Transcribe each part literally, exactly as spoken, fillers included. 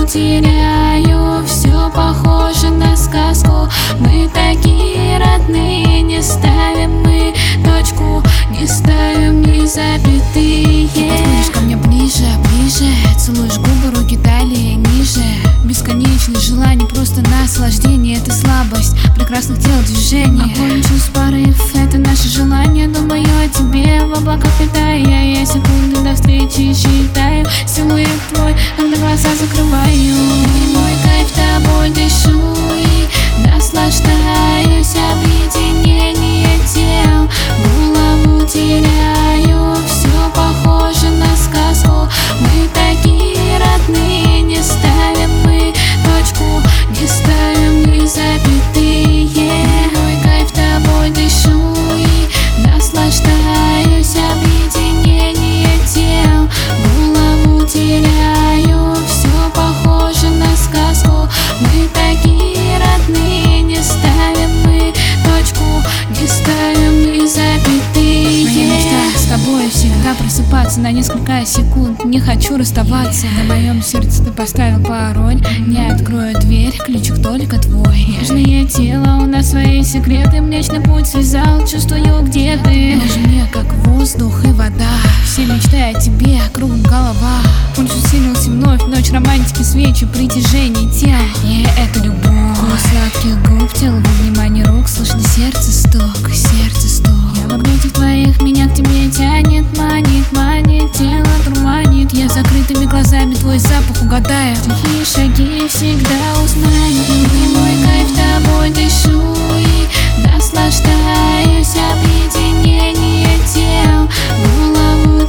голову теряю, все похоже на сказку. Мы такие родные, не ставим мы точку, не ставим ни запятые. Подходишь ко мне ближе, ближе, целуешь губы, руки талии ниже. Бесконечное желание, просто наслаждение. Это слабость прекрасных тел движений. Огонь чувств, порыв, это наше желание. Думаю о тебе, в облаках питая. Я секунды до встречи считаю, силуэт твой, когда глаза закрываю. И мой кайф тобой дышу и наслаждаюсь. Объединение тел, голову теряю, все похоже на сказку. Мы такие родные, не ставим мы точку, не ставим ни запятые. Мой кайф тобой дышу и наслаждаюсь. Объединение тел, голову теряю, все похоже на сказку. Мы такие родные, не ставим мы точку, не ставим ни запятые. Моя мечта с тобой всегда просыпаться на несколько секунд. Не хочу расставаться. На моем сердце ты поставил пароль. Не открою дверь, ключик только твой. Нежное тело, у нас свои секреты. Млечный путь связал, чувствую, где ты. Нужен мне как воздух и вода. Все мечты о тебе, кругом голова. Пульс усилился вновь, ночь романтики, свечи, притяжение тел. И это любовь. Вкус сладких губ, тело, внимание рук. Слышно сердце стук, сердце стук. Я в объятиях твоих, меня к тебе тянет, манит, манит, тело дурманит. Я закрытыми глазами твой запах угадаю. Тихие шаги всегда узнаю. И мой кайф тобой дышу и наслаждаюсь. Объединение тел, голову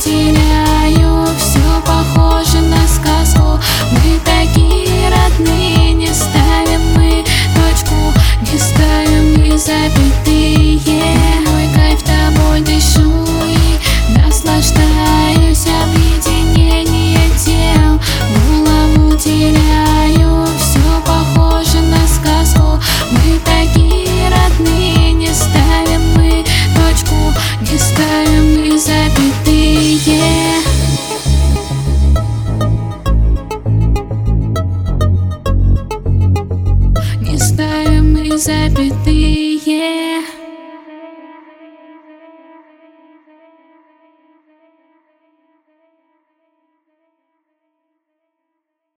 теряю, все похоже на сказку. Мы такие родные, не ставим мы точку, не ставим ни запятые. Мой кайф тобой дышу и наслаждаюсь. Объединение тел, голову теряю, все похоже на сказку. Мы такие родные, не ставим мы точку, не ставим ни запятые. Не ставим мы запятые.